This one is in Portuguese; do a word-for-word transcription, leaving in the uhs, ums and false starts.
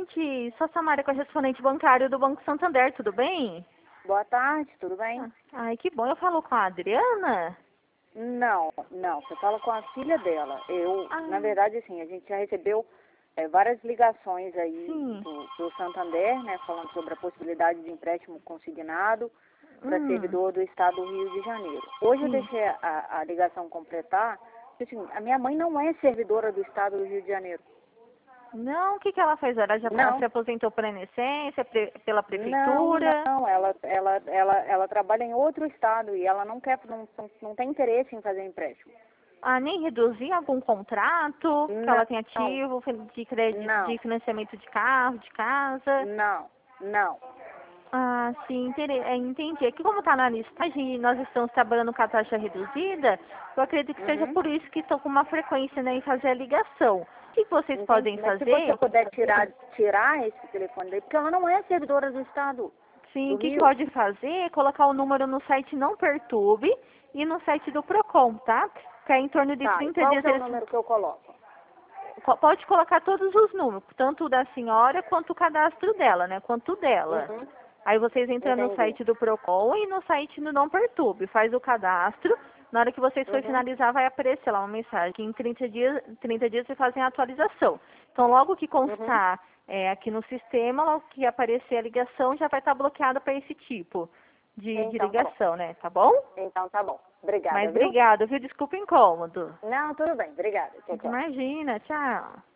gente. Sou Samara, correspondente bancário do Banco Santander, tudo bem? Boa tarde, tudo bem? Ai, que bom. Eu falo com a Adriana? Não, não, você fala com a filha dela. Eu, Ah, na verdade, assim, a gente já recebeu é, várias ligações aí sim. do, do Santander, né, falando sobre a possibilidade de empréstimo consignado para Hum, servidor do estado do Rio de Janeiro. Hoje eu sim. deixei a, a ligação completar, porque, assim, a minha mãe não é servidora do estado do Rio de Janeiro. Não, o que, que ela fez? Ela já ela se Não, aposentou por inocência, pre, pela não, prefeitura? não, ela, ela, ela, ela trabalha em outro estado e ela não quer, não, não, não tem interesse em fazer empréstimo. Ah, nem reduzir algum contrato que ela tem Não, ativo de crédito, de não, financiamento de carro, de casa? não, não. Ah, sim, entendi. É, entendi. Aqui como está na listagem e nós estamos trabalhando com a taxa reduzida, eu acredito que seja Uhum, por isso que estão com uma frequência, né, em fazer a ligação. O que que vocês entendi. podem Mas se você fazer? puder tirar, tirar esse telefone daí, porque ela não é servidora do estado Sim, do o que que Rio. pode fazer é colocar o número no site Não Perturbe e no site do Procon, tá? Que é em torno de Tá, e trinta qual dias que é o eles... número que eu coloco? Co- Pode colocar todos os números, tanto o da senhora quanto o cadastro dela, né? Quanto o dela. Uhum, Aí vocês entram no entendi. site do Procon e no site do Não Perturbe, faz o cadastro. Na hora que vocês for Uhum, finalizar, vai aparecer lá uma mensagem que em trinta dias, trinta dias vocês fazem a atualização. Então, logo que uhum, constar é, aqui no sistema, logo que aparecer a ligação, já vai estar bloqueada para esse tipo de, de então tá bom. ligação, né? Tá bom? Então tá bom. Obrigada, Mas viu? obrigada, viu? Desculpa o incômodo. Não, tudo bem. Obrigada. Tchau, tchau. Imagina, tchau.